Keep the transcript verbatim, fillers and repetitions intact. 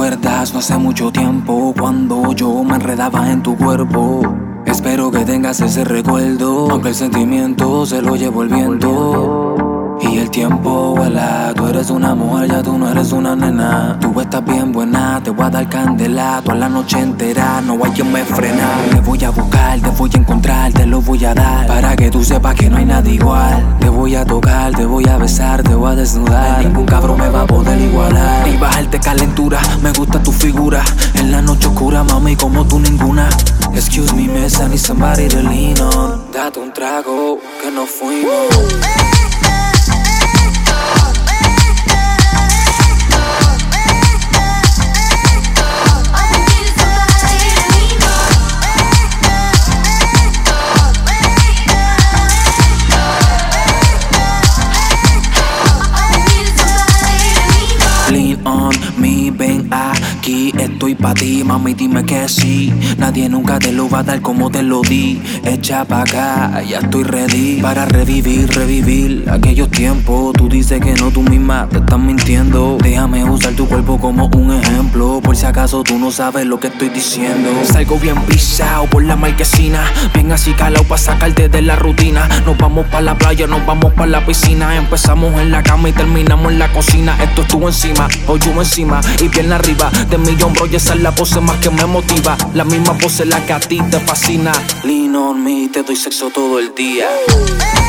recuerdas no hace mucho tiempo cuando yo me enredaba en tu cuerpo. Espero que tengas ese recuerdo, aunque el sentimiento se lo llevó el viento. Y el tiempo vuela, tú eres una mujer, ya tú no eres una nena. Tú estás bien buena, te voy a dar candela toda la noche entera, no hay quien me frena. Te voy a buscar, te voy a encontrar, te lo voy a dar, para que tú sepas que no hay nada igual. Te voy a tocar, te voy a besar, te voy a desnudar, ningún cabrón me va a poder igualar. Y bajarte calentura, me gusta tu figura, en la noche oscura, mami, como tú ninguna. Excuse me, miss, I need somebody to lean on. Date un trago, que nos fuimos. Lean on me, ven aquí, estoy pa' ti, mami, dime que sí. Nadie nunca te lo va a dar como te lo di. Echa pa' acá, ya estoy ready para revivir, revivir aquellos tiempos. Tú dices que no, tú misma te estás mintiendo. Déjame usar tu cuerpo como un ejemplo, por si acaso tú no sabes lo que estoy diciendo. Salgo bien pisado por la marquesina, bien así calao pa' sacarte de la rutina. Nos vamos pa' la playa, nos vamos pa' la piscina. Empezamos en la cama y terminamos en la cocina. Esto estuvo encima, o yo encima y pierna arriba de mi hombro, y esa es la pose más que me motiva. La misma pose la que a ti te fascina. Lean on me, te doy sexo todo el día.